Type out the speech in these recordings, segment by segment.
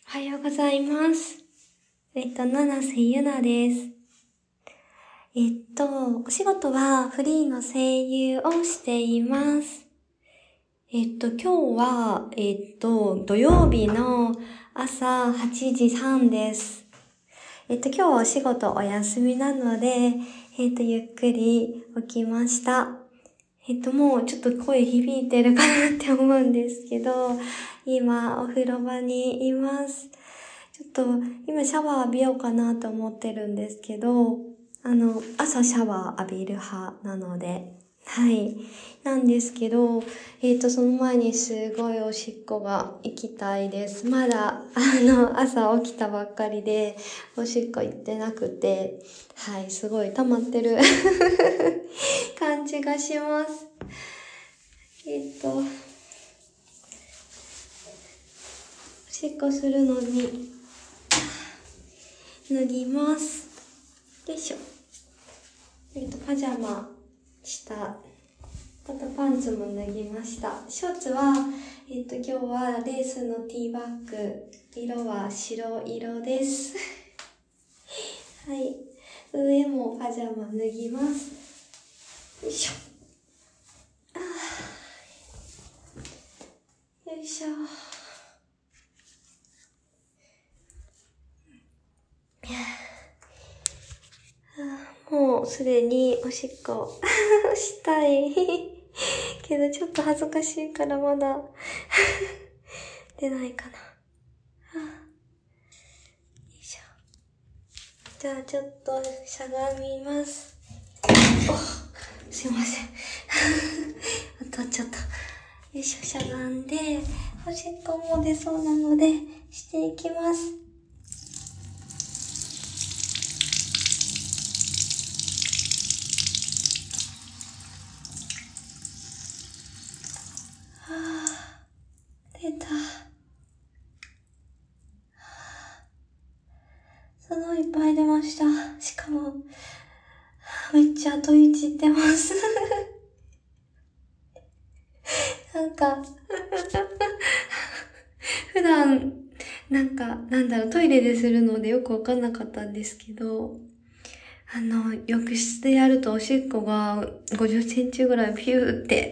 おはようございます。七瀬ゆなです。お仕事はフリーの声優をしています。今日は、土曜日の朝8時半です。今日はお仕事お休みなので、ゆっくり起きました。もうちょっと声響いてるかなって思うんですけど、今お風呂場にいます。ちょっと今シャワー浴びようかなと思ってるんですけど、朝シャワー浴びる派なので、はい。なんですけど、その前にすごいおしっこが行きたいです。まだ、朝起きたばっかりで、おしっこ行ってなくて、はい、すごい溜まってる感じがします。おしっこするのに、脱ぎます。よいしょ。パジャマした。あとパンツも脱ぎました。ショーツは、今日はレースのティーバッグ。色は白色です。はい。上もパジャマ脱ぎます。よいしょ。よいしょ。もうすでにおしっこしたいけどちょっと恥ずかしいからまだ出ないかな。よいしょ。じゃあちょっとしゃがみます。すいません当たっちゃった。よいしょ、しゃがんでおしっこも出そうなのでしていきます。出た。すごいいっぱい出ました。しかもめっちゃ後いちってますなんか普段トイレでするのでよくわかんなかったんですけど、浴室でやるとおしっこが50センチぐらいピューって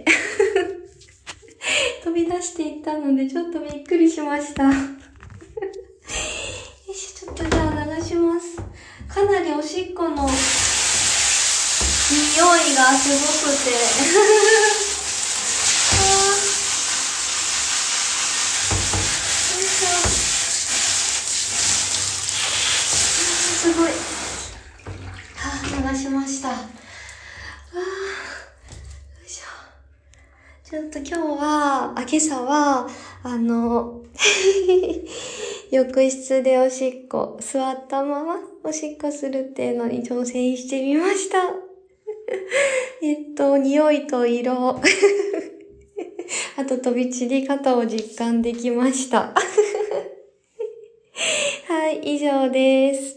飛び出していったのでちょっとびっくりしましたよし、ちょっとじゃあ流します。かなりおしっこの匂いがすごくてすごい。流しました。よいしょ。ちょっと今朝は、浴室でおしっこ、座ったままおしっこするっていうのに挑戦してみました。匂いと色、あと飛び散り方を実感できました。はい、以上です。